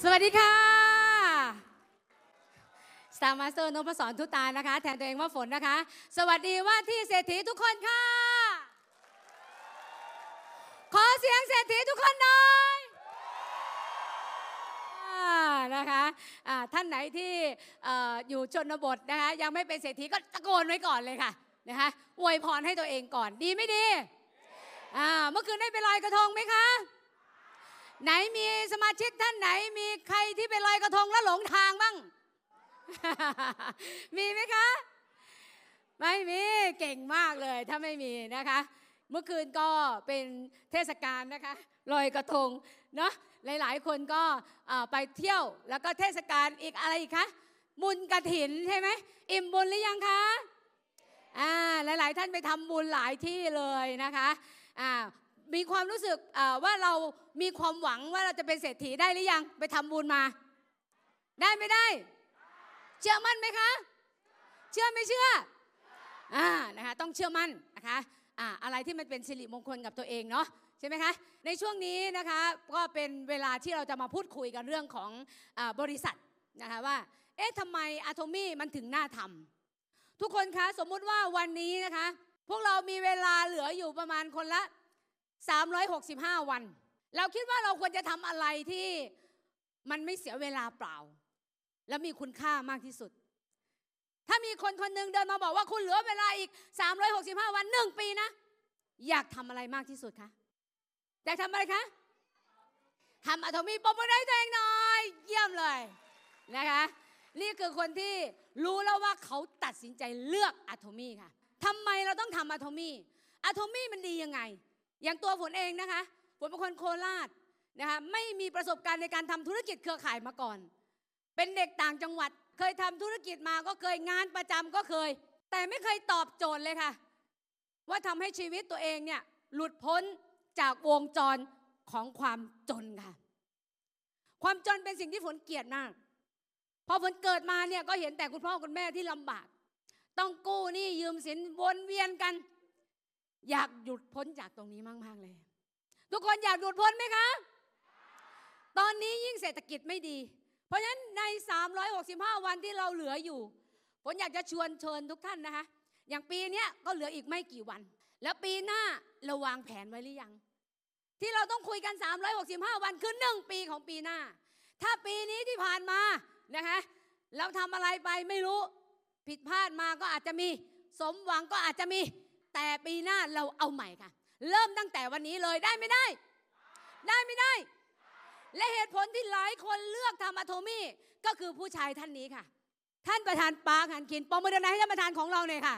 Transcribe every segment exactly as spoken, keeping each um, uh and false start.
สวัสดีค่ะสตาร์มาสเตอร์นพศรทุตานะคะแทนตัวเองว่าฝนนะคะสวัสดีว่าที่เศรษฐีทุกคนค่ะขอเสียงเศรษฐีทุกคนหน่อยนะคะท่านไหนที่อยู่ชนบทนะคะยังไม่เป็นเศรษฐีก็ตะโกนไว้ก่อนเลยค่ะนะคะอวยพรให้ตัวเองก่อนดีไม่ดีเมื่อคืนได้ไปลอยกระทงไหมคะไหนมีสมาชิกท่านไหนมีใครที่ไปลอยกระทงแล้วหลงทางบ้าง มีไหมคะไม่มีเก่งมากเลยถ้าไม่มีนะคะเมื่อคืนก็เป็นเทศกาลนะคะลอยกระทงเนาะหลายๆคนก็ไปเที่ยวแล้วก็เทศกาลอีกอะไรอีกคะบุญกฐินใช่ไหมอิ่มบุญหรือยังคะอ่าหลายๆท่านไปทำบุญหลายที่เลยนะคะอ่ามีความรู้สึกว่าเรามีความหวังว่าเราจะเป็นเศรษฐีได้หรือยังไปทำบุญมาได้ไม่ได้เชื่อมั่นไหมคะเชื่อไม่เชื่ออ่านะคะต้องเชื่อมั่นนะคะอ่าอะไรที่มันเป็นสิริมงคลกับตัวเองเนาะใช่ไหมคะในช่วงนี้นะคะก็เป็นเวลาที่เราจะมาพูดคุยกันเรื่องของอ่าบริษัทนะคะว่าเอ๊ะทำไมอะโทมี่มันถึงน่าทำทุกคนคะสมมุติว่าวันนี้นะคะพวกเรามีเวลาเหลืออยู่ประมาณคนละสามร้อยหกสิบห้าวันเราคิดว่าเราควรจะทำอะไรที่มันไม่เสียเวลาเปล่าและมีคุณค่ามากที่สุดถ้ามีคนคนหนึ่งเดินมาบอกว่าคุณเหลือเวลาอีกสามร้อยหกสิบห้าวันหนึ่งปีนะอยากทำอะไรมากที่สุดคะอยากทำอะไรคะทำอะโทมี่ปมมือให้ตัวเองหน่อยเยี่ยมเลยนะคะนี่คือคนที่รู้แล้วว่าเขาตัดสินใจเลือกอะโทมี่ค่ะทำไมเราต้องทำอะโทมี่อะโทมี่มันดียังไงอย่างตัวฝนเองนะคะฝนเป็นคนโคราชนะคะไม่มีประสบการณ์ในการทำธุรกิจเครือข่ายมาก่อนเป็นเด็กต่างจังหวัดเคยทำธุรกิจมาก็เคยงานประจำก็เคยแต่ไม่เคยตอบโจทย์เลยค่ะว่าทำให้ชีวิตตัวเองเนี่ยหลุดพ้นจากวงจรของความจนค่ะความจนเป็นสิ่งที่ฝนเกลียดมากพอฝนเกิดมาเนี่ยก็เห็นแต่คุณพ่อคุณแม่ที่ลำบากต้องกู้หนี้ยืมสินวนเวียนกันอยากหยุดพ้นจากตรงนี้มากๆเลยทุกคนอยากหลุดพ้นไหมคะตอนนี้ยิ่งเศรษฐกิจไม่ดีเพราะฉะนั้นในสามร้อยหกสิบห้าวันที่เราเหลืออยู่ผมอยากจะชวนเชิญทุกท่านนะคะอย่างปีนี้ก็เหลืออีกไม่กี่วันแล้วปีหน้าเราวางแผนไว้หรือยังที่เราต้องคุยกันสามร้อยหกสิบห้าวันคือหนึ่งปีของปีหน้าถ้าปีนี้ที่ผ่านมานะคะเราทำอะไรไปไม่รู้ผิดพลาดมาก็อาจจะมีสมหวังก็อาจจะมีแต่ปีหน้าเราเอาใหม่ค่ะเริ่มตั้งแต่วันนี้เลยได้ไม่ได้ได้ไม่ได้และเหตุผลที่หลายคนเลือกทำอะโทมี่ก็คือผู้ชายท่านนี้ค่ะท่านประธานปาร์คฮันคินปรบมือดังๆให้ท่านประธานของเราหน่อยค่ะ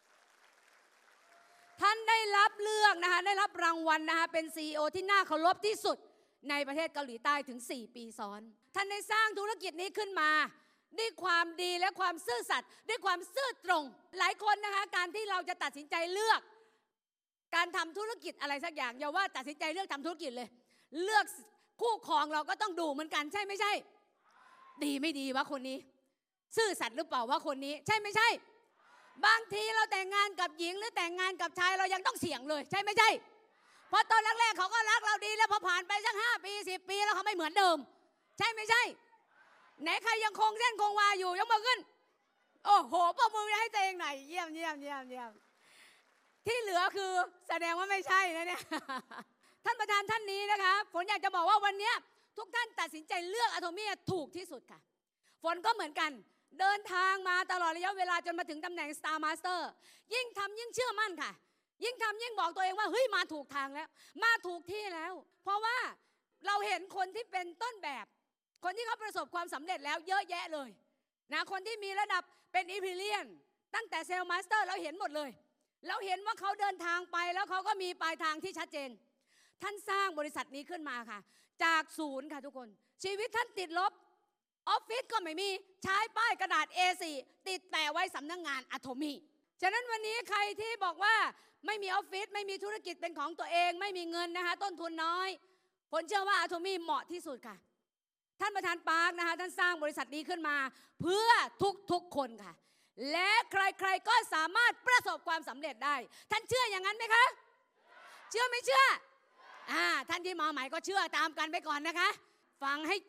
ท่านได้รับเลือกนะคะได้รับรางวัลนะคะเป็น ซี อี โอ ที่น่าเคารพที่สุดในประเทศเกาหลีใต้ถึงสี่ปีซ้อนท่านได้สร้างธุรกิจนี้ขึ้นมาด้วยความดีและความซื่อสัตย์ด้วยความซื่อตรงหลายคนนะคะการที่เราจะตัดสินใจเลือกการทำธุรกิจอะไรสักอย่างอย่าว่าตัดสินใจเลือกทำธุรกิจเลยเลือกคู่ครองเราก็ต้องดูเหมือนกันใช่ไม่ใช่ดีไม่ดีวะคนนี้ซื่อสัตย์หรือเปล่าวะคนนี้ใช่ไม่ใช่บางทีเราแต่งงานกับหญิงหรือแต่งงานกับชายเรายังต้องเสี่ยงเลยใช่ไม่ใช่เพราะตอนแรกๆเขาก็รักเราดีแล้วพอผ่านไปสักห้าปีสิบปีแล้วเขาไม่เหมือนเดิมใช่ไม่ใช่ไหนใครยังคงเส้นคงวาอยู่ยกมือขึ้นโอ้โหปรบมือให้ตัวเองหน่อยเยี่ยมเยี่ยมเยี่ยมเยี่ยมที่เหลือคือแสดงว่าไม่ใช่นะเนี่ยท่านประธานท่านนี้นะคะฝนอยากจะบอกว่าวันนี้ทุกท่านตัดสินใจเลือกอะโทมี่ถูกที่สุดค่ะฝนก็เหมือนกันเดินทางมาตลอดระยะเวลาจนมาถึงตำแหน่ง Star Master ยิ่งทำยิ่งเชื่อมั่นค่ะยิ่งทำยิ่งบอกตัวเองว่าเฮ้ยมาถูกทางแล้วมาถูกที่แล้วเพราะว่าเราเห็นคนที่เป็นต้นแบบคนที่เขาประสบความสำเร็จแล้วเยอะแยะเลยนะคนที่มีระดับเป็นอีพิเลียนตั้งแต่เซลล์มาสเตอร์เราเห็นหมดเลยเราเห็นว่าเขาเดินทางไปแล้วเขาก็มีปลายทางที่ชัดเจนท่านสร้างบริษัทนี้ขึ้นมาค่ะจากศูนย์ค่ะทุกคนชีวิตท่านติดลบออฟฟิศก็ไม่มีใช้ป้ายกระดาษ เอ โฟร์ ติดแปะไว้สำนักงานอะโทมี่ฉะนั้นวันนี้ใครที่บอกว่าไม่มีออฟฟิศไม่มีธุรกิจเป็นของตัวเองไม่มีเงินนะคะต้นทุนน้อยผมเชื่อว่าอะโทมี่เหมาะที่สุดค่ะท่านประธานปาร์คนะคะท่านสร้างบริษัทนี้ขึ้นมาเพื่อทุกๆคนค่ะและใครๆก็สามารถประสบความสำเร็จได้ท่านเชื่ออย่างนั้นไหมคะเชื่อไม่เชื่ออ่าท่านที่มาใหม่ก็เชื่อตามกันไปก่อนนะคะฟังให้จบ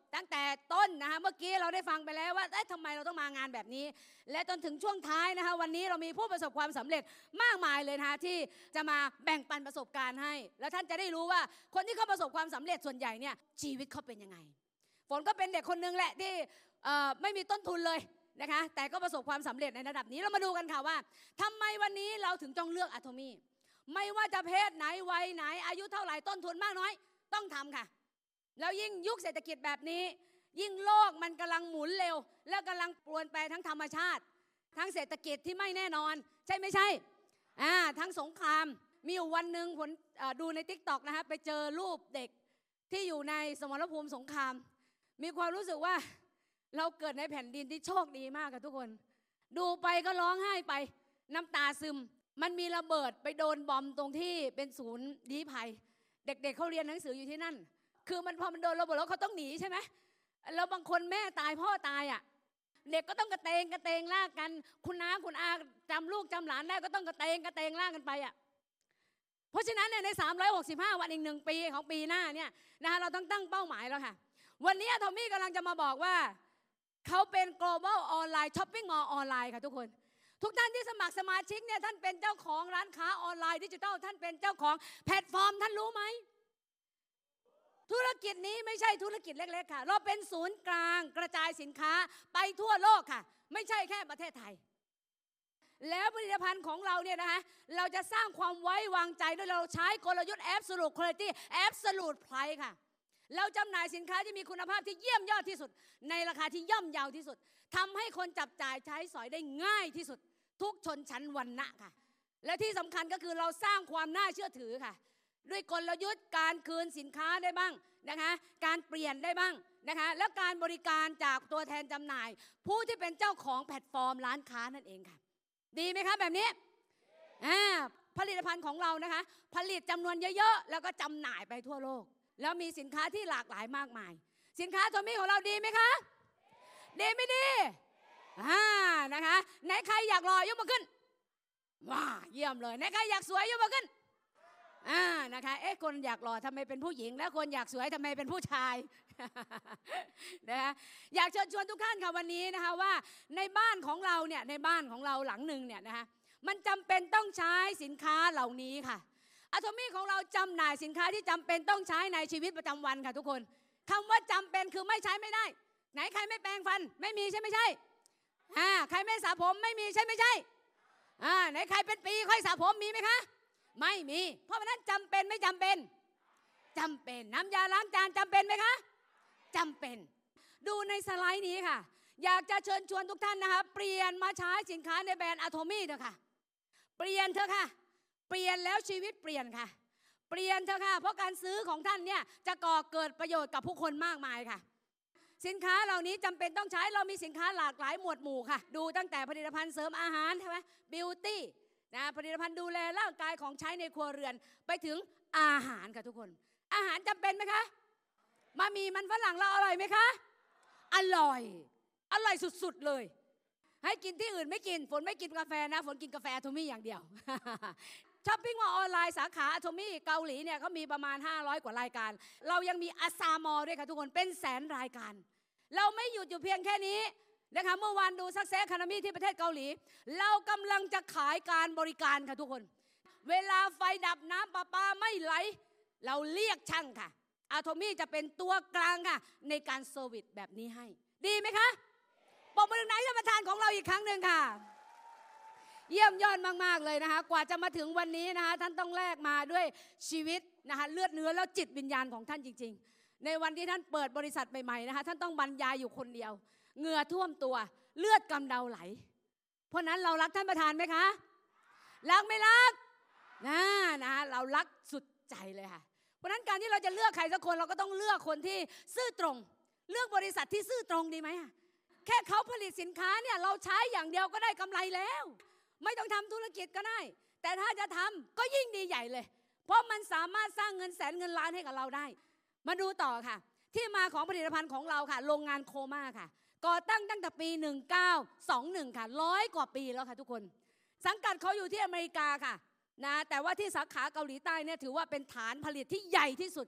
ตั้งแต่ต้นนะคะเมื่อกี้เราได้ฟังไปแล้วว่าเอ๊ะทำไมเราต้องมางานแบบนี้และจนถึงช่วงท้ายนะคะวันนี้เรามีผู้ประสบความสำเร็จมากมายเลยนะคะที่จะมาแบ่งปันประสบการณ์ให้แล้วท่านจะได้รู้ว่าคนที่เขาประสบความสำเร็จส่วนใหญ่เนี่ยชีวิตเขาเป็นยังไงฝนก็เป็นเด็กคนนึงแหละที่ไม่มีต้นทุนเลยนะคะแต่ก็ประสบความสำเร็จในระดับนี้เรามาดูกันค่ะว่าทำไมวันนี้เราถึงต้องเลือกอะโทมี่ไม่ว่าจะเพศไหนวัยไหนอายุเท่าไหร่ต้นทุนมากน้อยต้องทำค่ะแล้วยิ่งยุคเศรษฐกิจแบบนี้ยิ่งโลกมันกำลังหมุนเร็วและกำลังปรวนแปรทั้งธรรมชาติทั้งเศรษฐกิจที่ไม่แน่นอนใช่ไม่ใช่อ่าทั้งสงครามมีอยู่วันหนึ่งผลดูใน ติ๊กต็อก นะคะไปเจอรูปเด็กที่อยู่ในสมรภูมิสงครามมีความรู้สึกว่าเราเกิดในแผ่นดินที่โชคดีมากค่ะทุกคนดูไปก็ร้องไห้ไปน้ำตาซึมมันมีระเบิดไปโดนบอมตรงที่เป็นศูนย์ลี้ภัยเด็กๆ เเขาเรียนหนังสืออยู่ที่นั่นคือมันพอมันโดนระเบิดแล้วเขาต้องหนีใช่ไหมแล้วบางคนแม่ตายพ่อตายอ่ะเด็กก็ต้องกระเตงกระเตงลากกันคุณน้าคุณอาจำลูกจำหลานได้ก็ต้องกระเตงกระเตงลากกันไปอ่ะเพราะฉะนั้นเนี่ยในสามร้อยหกสิบห้าวันอีกหนึ่งปีของปีหน้าเนี่ยนะคะเราต้องตั้งเป้าหมายแล้วค่ะวันนี้ทอมมี่กำลังจะมาบอกว่าเขาเป็น global online shopping mall ออนไลน์ค่ะทุกคนทุกท่านที่สมัครสมาชิกเนี่ยท่านเป็นเจ้าของร้านค้าออนไลน์ดิจิทัลท่านเป็นเจ้าของแพลตฟอร์มท่านรู้ไหมธุรกิจนี้ไม่ใช่ธุรกิจเล็กๆค่ะเราเป็นศูนย์กลางกระจายสินค้าไปทั่วโลกค่ะไม่ใช่แค่ประเทศไทยแล้วผลิตภัณฑ์ของเราเนี่ยนะคะเราจะสร้างความไว้วางใจด้วยเราใช้กลยุทธ์ Absolute Quality Absolute Price ค่ะเราจำหน่ายสินค้าที่มีคุณภาพที่เยี่ยมยอดที่สุดในราคาที่ย่อมเยาที่สุดทำให้คนจับจ่ายใช้สอยได้ง่ายที่สุดทุกชนชั้นวรรณะค่ะและที่สำคัญก็คือเราสร้างความน่าเชื่อถือค่ะด้วยกลยุทธ์การคืนสินค้าได้บ้างนะคะการเปลี่ยนได้บ้างนะคะแล้วการบริการจากตัวแทนจำหน่ายผู้ที่เป็นเจ้าของแพลตฟอร์มร้านค้านั่นเองค่ะดีไหมคะแบบนี้อ่าผลิตภัณฑ์ของเรานะคะผลิตจำนวนเยอะๆแล้วก็จำหน่ายไปทั่วโลกแล้วมีสินค้าที่หลากหลายมากมายสินค้าทอมมี่ของเราดีไหมคะดีไม่ดีอ่านะคะไหนใครอยากรอยกมือขึ้นว้าเยี่ยมเลยไหนใครอยากสวยยกมือขึ้นอ่านะคะเอ๊ะคนอยากหล่อทำไมเป็นผู้หญิงแล้วคนอยากสวยทำไมเป็นผู้ชาย นะคะอยากเชิญชวนทุกท่านค่ะวันนี้นะคะว่าในบ้านของเราเนี่ยในบ้านของเราหลังหนึ่งเนี่ยนะคะมันจำเป็นต้องใช้สินค้าเหล่านี้ค่ะอะโทมี่ของเราจำหน่ายสินค้าที่จำเป็นต้องใช้ในชีวิตประจำวันค่ะทุกคนคำว่าจำเป็นคือไม่ใช้ไม่ได้ไหนใครไม่แปรงฟันไม่มีใช่ไม่ใช่อ่าใครไม่สระผมไม่มีใช่ไม่ใช่อ่าไหนใครเป็นปีค่อยสระผมมีไหมคะไม่มีเพราะฉะนั้นจำเป็นไม่จำเป็นจำเป็นน้ำยาล้างจานจำเป็นไหมคะจำเป็นดูในสไลด์นี้ค่ะอยากจะเชิญชวนทุกท่านนะคะเปลี่ยนมาใช้สินค้าในแบรนด์อะโทมี่เถอะค่ะเปลี่ยนเถอะค่ะเปลี่ยนแล้วชีวิตเปลี่ยนค่ะเปลี่ยนเถอะค่ะเพราะการซื้อของท่านเนี่ยจะก่อเกิดประโยชน์กับผู้คนมากมายค่ะสินค้าเหล่านี้จำเป็นต้องใช้เรามีสินค้าหลากหลายหมวดหมู่ค่ะดูตั้งแต่ผลิตภัณฑ์เสริมอาหารใช่ไหมบิวตี้นะผลิตภัณฑ์ดูแลร่างกายของใช้ในครัวเรือนไปถึงอาหารค่ะทุกคนอาหารจำเป็นไหมคะมามีมันฝรั่งเราอร่อยไหมคะอร่อยอร่อยสุดๆเลยให้กินที่อื่นไม่กินฝนไม่กินกาแฟนะฝนกินกาแฟอะโทมี่อย่างเดียว ช้อปปิ้งมอลล์ออนไลน์สาขาอะโทมี่เกาหลีเนี่ยเขามีประมาณห้าร้อยกว่ารายการเรายังมีอาซามอลด้วยค่ะทุกคนเป็นแสนรายการเราไม่หยุดอยู่เพียงแค่นี้นะคะเมื่อวานดูซักเซสคานามีที่ประเทศเกาหลีเรากำลังจะขายการบริการค่ะทุกคนเวลาไฟดับน้ำประปาไม่ไหลเราเรียกช่างค่ะอะโทมี่จะเป็นตัวกลางค่ะในการเซอร์วิสแบบนี้ให้ดีไหมคะปรบมือหน่อยท่านประธานของเราอีกครั้งหนึ่งค่ะเยี่ยมยอดมากๆเลยนะคะกว่าจะมาถึงวันนี้นะคะท่านต้องแลกมาด้วยชีวิตนะคะเลือดเนื้อแล้วจิตวิญญาณของท่านจริงๆในวันที่ท่านเปิดบริษัทใหม่ๆนะคะท่านต้องบรรยายอยู่คนเดียวเหงื่อท่วมตัวเลือดกำเดาไหลเพราะนั้นเรารักท่านประธานไหมคะรักไม่รักนะนะเรารักสุดใจเลยค่ะเพราะนั้นการที่เราจะเลือกใครสักคนเราก็ต้องเลือกคนที่ซื่อตรงเลือกบริษัทที่ซื่อตรงดีไหมแค่เขาผลิตสินค้าเนี่ยเราใช้อย่างเดียวก็ได้กำไรแล้วไม่ต้องทำธุรกิจก็ได้แต่ถ้าจะทำก็ยิ่งดีใหญ่เลยเพราะมันสามารถสร้างเงินแสนเงินล้านให้กับเราได้มาดูต่อค่ะที่มาของผลิตภัณฑ์ของเราค่ะโรงงานโคม่าค่ะก่อตั้งตั้งแต่ปีหนึ่งเก้าสองหนึ่งค่ะร้อยกว่าปีแล้วค่ะทุกคนสังกัดเขาอยู่ที่อเมริกาค่ะนะแต่ว่าที่สาขาเกาหลีใต้เนี่ยถือว่าเป็นฐานผลิตที่ใหญ่ที่สุดค่ะ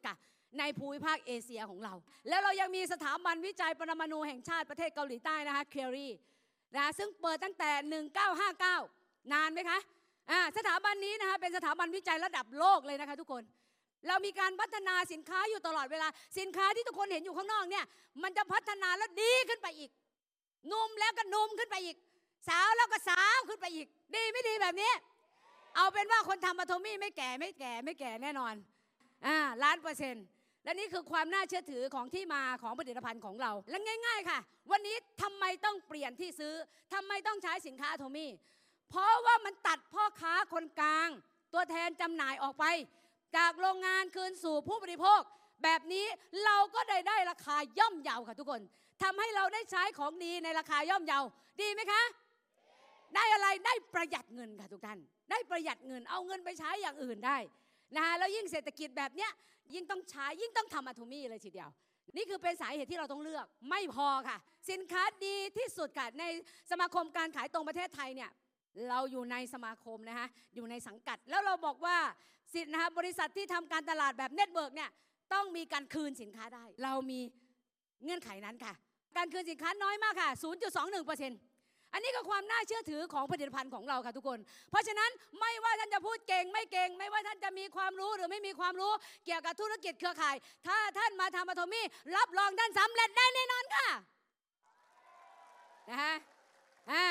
ในภูมิภาคเอเชียของเรา แล้วเรายังมีสถาบันวิจัยปรมาณูแห่งชาติประเทศเกาหลีใต้นะคะเครีนะซึ่งเปิดตั้งแต่หนึ่งพันเก้าร้อยห้าสิบเก้านานไหมคะอ่าสถาบันนี้นะคะเป็นสถาบันวิจัยระดับโลกเลยนะคะทุกคนเรามีการพัฒนาสินค้าอยู่ตลอดเวลาสินค้าที่ทุกคนเห็นอยู่ข้างนอกเนี่ยมันจะพัฒนาแล้วดีขึ้นไปอีกนุ่มแล้วก็นุ่มขึ้นไปอีกสาวแล้วก็สาวขึ้นไปอีกดีไม่ดีแบบนี้เอาเป็นว่าคนทำอะโทมี่ไม่แก่ไม่แก่ไม่แก่แน่นอนอ่าล้านเปอร์เซ็นต์และนี่คือความน่าเชื่อถือของที่มาของผลิตภัณฑ์ของเราและง่ายๆค่ะวันนี้ทำไมต้องเปลี่ยนที่ซื้อทำไมต้องใช้สินค้าอะโทมี่เพราะว่ามันตัดพ่อค้าคนกลางตัวแทนจำหน่ายออกไปจากโรงงานคืนสู่ผู้บริโภคแบบนี้เราก็ได้ได้ราคาย่อมเยาค่ะทุกคนทำให้เราได้ใช้ของดีในราคาย่อมเยาดีไหมคะได้อะไรได้ประหยัดเงินค่ะทุกท่านได้ประหยัดเงินเอาเงินไปใช้อย่างอื่นได้นะคะแล้วยิ่งเศรษฐกิจแบบเนี้ยยิ่งต้องใช้ยิ่งต้องทำอะโทมี่เลยทีเดียวนี่คือเป็นสาเหตุที่เราต้องเลือกไม่พอค่ะสินค้าดีที่สุดค่ะในสมาคมการขายตรงประเทศไทยเนี่ยเราอยู่ในสมาคมนะคะอยู่ในสังกัดแล้วเราบอกว่าสินนะคะบริษัทที่ทำการตลาดแบบเน็ตเวิร์กเนี่ยต้องมีการคืนสินค้าได้เรามีเงื่อนไขนั้นค่ะการคืนสินค้าน้อยมากค่ะ ศูนย์จุดสองหนึ่งเปอร์เซ็นต์ อันนี้ก็ความน่าเชื่อถือของผลิตภัณฑ์ของเราค่ะทุกคนเพราะฉะนั้นไม่ว่าท่านจะพูดเก่งไม่เก่งไม่ว่าท่านจะมีความรู้หรือไม่มีความรู้เกี่ยวกับธุรกิจเครือข่ายถ้าท่านมาทำอะโทมี่รับรองท่านสำเร็จได้แน่นอนค่ะนะคะอ่า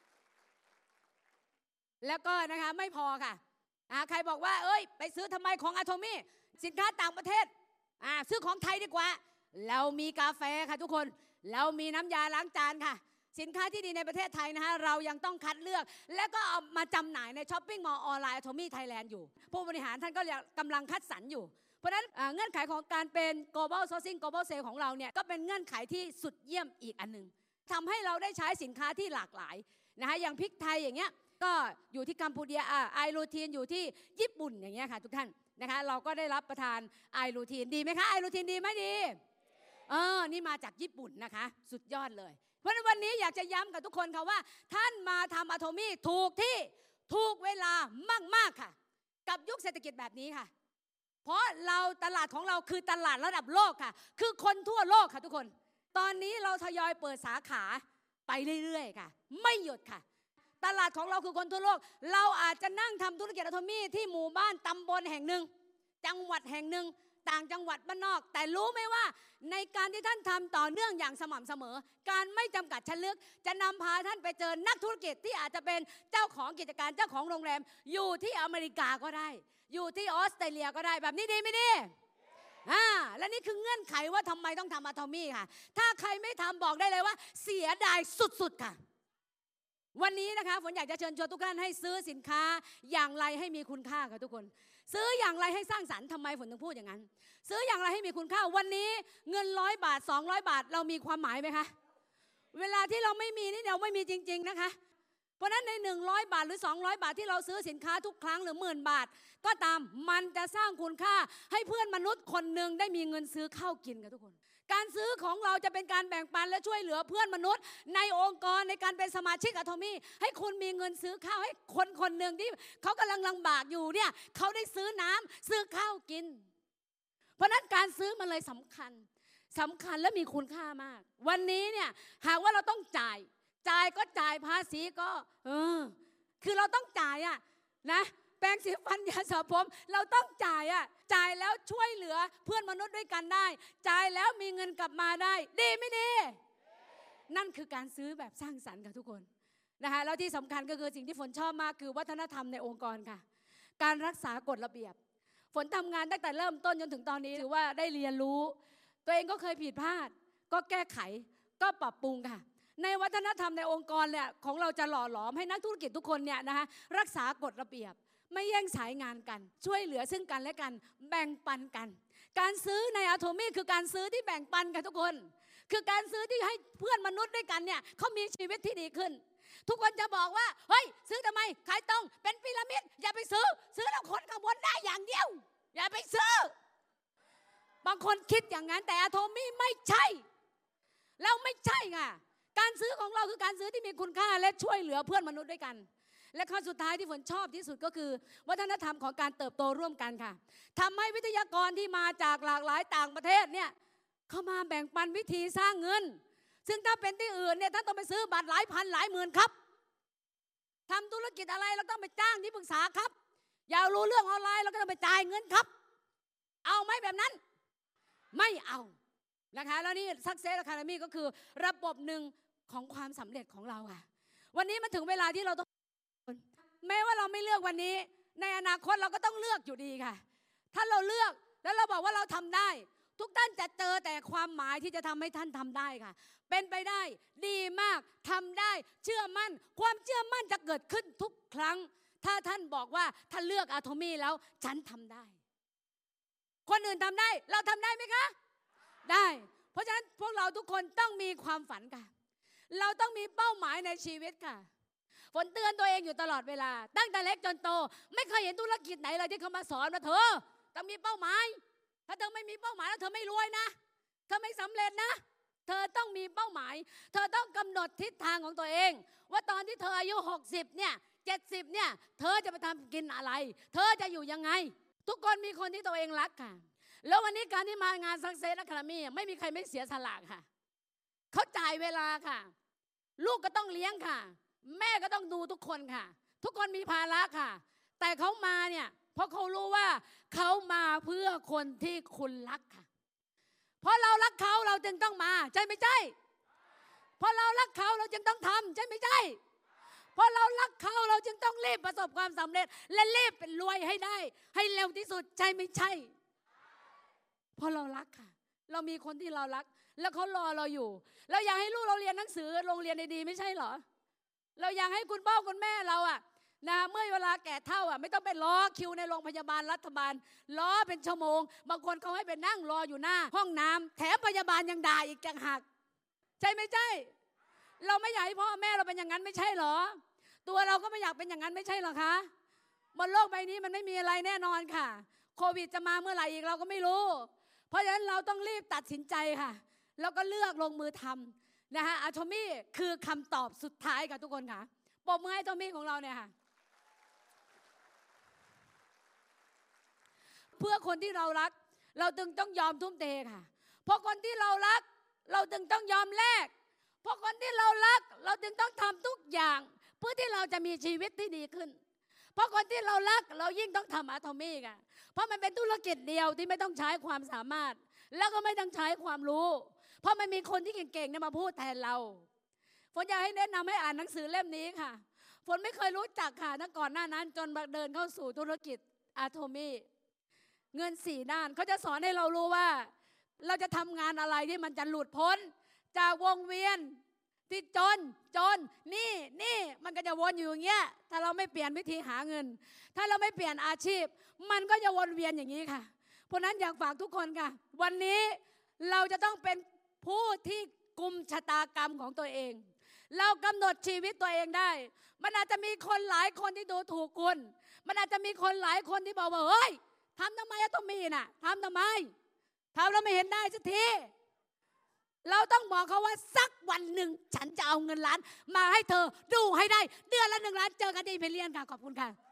แล้วก็นะคะไม่พอค่ะอ่าใครบอกว่าเอ้ยไปซื้อทำไมของอะโทมี่สินค้าต่างประเทศอ่าซื้อของไทยดีกว่าเรามีกาแฟค่ะทุกคนเรามีน้ำยาล้างจานค่ะสินค้าที่ดีในประเทศไทยนะคะเรายังต้องคัดเลือกและก็เอามาจำหน่ายในช้อปปิ้งมอลล์ออนไลน์อะโทมี่ไทยแลนด์อยู่ผู้บริหารท่านก็กำลังคัดสรรอยู่เพราะฉะนั้นเงื่อนไขของการเป็น global sourcing global sale ของเราเนี่ยก็เป็นเงื่อนไขที่สุดเยี่ยมอีกอันหนึ่งทำให้เราได้ใช้สินค้าที่หลากหลายนะคะอย่างพริกไทยอย่างเงี้ยก็อยู่ที่กัมพูชาอ่าไอรูทีนอยู่ที่ญี่ปุ่นอย่างเงี้ยค่ะทุกท่านนะคะเราก็ได้รับประทานไอรูทีนดีไหมคะไอรูทีนดีไหมดีเออนี่มาจากญี่ปุ่นนะคะสุดยอดเลยเพราะวันนี้อยากจะย้ำกับทุกคนค่ะว่าท่านมาทำอะโทมี่ถูกที่ถูกเวลามากๆค่ะกับยุคเศรษฐกิจแบบนี้ค่ะเพราะเราตลาดของเราคือตลาดระดับโลกค่ะคือคนทั่วโลกค่ะทุกคนตอนนี้เราทยอยเปิดสาขาไปเรื่อยๆค่ะไม่หยุดค่ะตลาดของเราคือคนทั่วโลกเราอาจจะนั่งทำธุรกิจอะโทมี่ที่หมู่บ้านตำบลแห่งหนึ่งจังหวัดแห่งหนึ่งต่างจังหวัดบ้านนอกแต่รู้ไหมว่าในการที่ท่านทำต่อเนื่องอย่างสม่ำเสมอการไม่จำกัดชั้นลึกจะนำพาท่านไปเจอนักธุรกิจที่อาจจะเป็นเจ้าของกิจการเจ้าของโรงแรมอยู่ที่อเมริกาก็ได้อยู่ที่ออสเตรเลียก็ได้แบบนี้ดีไม่ดีอ่าและนี่คือเงื่อนไขว่าทำไมต้องทำอะโทมี่ค่ะถ้าใครไม่ทำบอกได้เลยว่าเสียดายสุดๆค่ะวันนี้นะคะฝนอยากจะเชิญชวนทุกท่านให้ซื้อสินค้าอย่างไรให้มีคุณค่าค่ะทุกคนซื้ออย่างไรให้สร้างสรรค์ทำไมฝนถึงพูดอย่างนั้นซื้ออย่างไรให้มีคุณค่าวันนี้เงินร้อยบาทสองร้อยบาทเรามีความหมายไหมคะเวลาที่เราไม่มีนี่เราไม่มีจริงๆนะคะเพราะนั้นในหนึ่งร้อยบาทหรือสองร้อยบาทที่เราซื้อสินค้าทุกครั้งหรือหมื่นบาทก็ตามมันจะสร้างคุณค่าให้เพื่อนมนุษย์คนหนึ่งได้มีเงินซื้อข้าวกินค่ะทุกคนการซื้อของเราจะเป็นการแบ่งปันและช่วยเหลือเพื่อนมนุษย์ในองค์กรในการเป็นสมาชิกอะโทมี่ให้คุณมีเงินซื้อข้าวให้คนคนหนึ่งที่เขากำลังลำบากอยู่เนี่ยเขาได้ซื้อน้ำซื้อข้าวกินเพราะนั้นการซื้อมันเลยสำคัญสำคัญและมีคุณค่ามากวันนี้เนี่ยหากว่าเราต้องจ่ายจ่ายก็จ่ายภาษีก็เออคือเราต้องจ่ายอะนะแปรงสีฟันยาสระผมเราต้องจ่ายอะจ่ายแล้วช่วยเหลือเพื่อนมนุษย์ด้วยกันได้จ่ายแล้วมีเงินกลับมาได้ดีไม่ดีนั่นคือการซื้อแบบสร้างสรรค์ค่ะทุกคนนะคะแล้วที่สำคัญก็คือสิ่งที่ฝนชอบมากคือวัฒนธรรมในองค์กรค่ะการรักษากฎระเบียบฝนทำงานตั้งแต่เริ่มต้นจนถึงตอนนี้ถือว่าได้เรียนรู้ตัวเองก็เคยผิดพลาดก็แก้ไขก็ปรับปรุงค่ะในวัฒนธรรมในองค์กรเนี่ยของเราจะหล่อหลอมให้นักธุรกิจทุกคนเนี่ยนะคะรักษากฎระเบียบไม่แย่งสายงานกันช่วยเหลือซึ่งกันและกันแบ่งปันกันการซื้อในอะโทมี่คือการซื้อที่แบ่งปันกันทุกคนคือการซื้อที่ให้เพื่อนมนุษย์ด้วยกันเนี่ยเขามีชีวิตที่ดีขึ้นทุกคนจะบอกว่าเฮ้ยซื้อทำไมขายตรงเป็นพีระมิดอย่าไปซื้อซื้อแล้วคนข้างบนได้อย่างเดียวอย่าไปซื้อบางคนคิดอย่างนั้นแต่อะโทมี่ไม่ใช่เราไม่ใช่ค่ะการซื้อของเราคือการซื้อที่มีคุณค่าและช่วยเหลือเพื่อนมนุษย์ด้วยกันและข้อสุดท้ายที่ฝนชอบที่สุดก็คือวัฒนธรรมของการเติบโตร่วมกันค่ะทำให้วิทยากรที่มาจากหลากหลายต่างประเทศเนี่ยเขามาแบ่งปันวิธีสร้างเงินซึ่งถ้าเป็นที่อื่นเนี่ยท่านต้องไปซื้อบัตรหลายพันหลายหมื่นครับทำธุรกิจอะไรเราต้องไปจ้างที่ปรึกษาครับอยากรู้เรื่องออนไลน์เราก็ต้องไปจ่ายเงินครับเอาไหมแบบนั้นไม่เอานะคะแล้วนี่ Success Academy ก็คือระบบหนึ่งของความสำเร็จของเราค่ะวันนี้มันถึงเวลาที่เราต้องแม้ว่าเราไม่เลือกวันนี้ในอนาคตเราก็ต้องเลือกอยู่ดีค่ะถ้าเราเลือกแล้วเราบอกว่าเราทำได้ทุกท่านจะเจอแต่ความหมายที่จะทำให้ท่านทำได้ค่ะเป็นไปได้ดีมากทำได้เชื่อมั่นความเชื่อมั่นจะเกิดขึ้นทุกครั้งถ้าท่านบอกว่าถ้าเลือกอะโทมี่แล้วฉันทำได้คนอื่นทำได้เราทำได้ไหมคะได้เพราะฉะนั้นพวกเราทุกคนต้องมีความฝันค่ะเราต้องมีเป้าหมายในชีวิตค่ะฝนเตือนตัวเองอยู่ตลอดเวลาตั้งแต่เล็กจนโตไม่เคยเห็นธุรกิจไหนเลยที่เขามาสอนว่าเธอต้องมีเป้าหมายถ้าเธอไม่มีเป้าหมายแล้วเธอไม่รวยนะเธอไม่สำเร็จนะเธอต้องมีเป้าหมายเธอต้องกำหนดทิศทางของตัวเองว่าตอนที่เธออายุหกสิบเนี่ยเจ็ดสิบเนี่ยเธอจะไปทำกินอะไรเธอจะอยู่ยังไงทุกคนมีคนที่ตัวเองรักค่ะแล้ววันนี้การที่มางาน Success Academy ไม่มีใครไม่เสียสละค่ะเขาจ่ายเวลาค่ะลูกก็ต้องเลี้ยงค่ะแม่ก็ต้องดูทุกคนค่ะทุกคนมีภาระค่ะแต่เขามาเนี่ยเพราะเขารู้ว่าเขามาเพื่อคนที่คุณรักค่ะเพราะเรารักเขาเราจึงต้องมาใช่ไม่ใช่เพราะเรารักเขาเราจึงต้องทำใช่ไม่ใช่เพราะเรารักเขาเราจึงต้องรีบประสบความสำเร็จและรีบเป็นรวยให้ได้ให้เร็วที่สุดใช่ไม่ใช่เพราะเรารักค่ะเรามีคนที่เรารักแล้วเขารอเราอยู่เราอยากให้ลูกเราเรียนหนังสือโรงเรียนดีๆไม่ใช่เหรอเราอยากให้คุณพ่อคุณแม่เราอะนะเมื่อเวลาแก่เฒ่าอ่ะไม่ต้องไปรอคิวในโรงพยาบาลรัฐบาลรอเป็นชั่วโมงบางคนเขาให้ไปนั่งรออยู่หน้าห้องน้ำแถมพยาบาลยังด่าอีกต่างหากใช่ไม่ใช่เราไม่อยากให้พ่อแม่เราเป็นอย่างนั้นไม่ใช่เหรอตัวเราก็ไม่อยากเป็นอย่างนั้นไม่ใช่เหรอคะบนโลกใบนี้มันไม่มีอะไรแน่นอนค่ะโควิดจะมาเมื่อไหร่อีกเราก็ไม่รู้เพราะฉะนั้นเราต้องรีบตัดสินใจค่ะแล้วก็เลือกลงมือทำนะคะอะโทมี่คือคำตอบสุดท้ายค่ะทุกคนค่ะปรบมือให้อะโทมี่ของเราเนี่ยค่ะเพื่อคนที่เรารักเราจึงต้องยอมทุ่มเทค่ะเพราะคนที่เรารักเราจึงต้องยอมแลกเพราะคนที่เรารักเราจึงต้องทำทุกอย่างเพื่อที่เราจะมีชีวิตที่ดีขึ้นเพราะคนที่เรารักเรายิ่งต้องทำอะโทมี่ค่ะเพราะมันเป็นธุรกิจเดียวที่ไม่ต้องใช้ความสามารถแล้วก็ไม่ต้องใช้ความรู้เพราะมันมีคนที่เก่งๆเนี่ยมาพูดแทนเราฝนอยากให้แนะนำให้อ่านหนังสือเล่มนี้ค่ะฝนไม่เคยรู้จักค่ะตั้งก่อนหน้านั้นจนมาเดินเข้าสู่ธุรกิจอะโทมี่เงินสี่ด้านเขาจะสอนให้เรารู้ว่าเราจะทำงานอะไรที่มันจะหลุดพ้นจากวงเวียนที่จนจนนี่นี่มันก็จะวนอยู่อย่างเงี้ยถ้าเราไม่เปลี่ยนวิธีหาเงินถ้าเราไม่เปลี่ยนอาชีพมันก็จะวนเวียนอย่างนี้ค่ะเพราะนั้นอยากฝากทุกคนค่ะวันนี้เราจะต้องเป็นผู้ที่กุมชะตากรรมของตัวเองเรากำหนดชีวิตตัวเองได้มันอาจจะมีคนหลายคนที่ดูถูกคุณมันอาจจะมีคนหลายคนที่บอกว่าเฮ้ยทำทำไมอะต้องมีน่ะทำทำไมทำแล้วไม่เห็นได้สักทีเราต้องบอกเขาว่าสักวันหนึ่งฉันจะเอาเงินล้านมาให้เธอดูให้ได้เดือนละหนึ่งล้านเจอกันที่เพเลียนค่ะขอบคุณค่ะ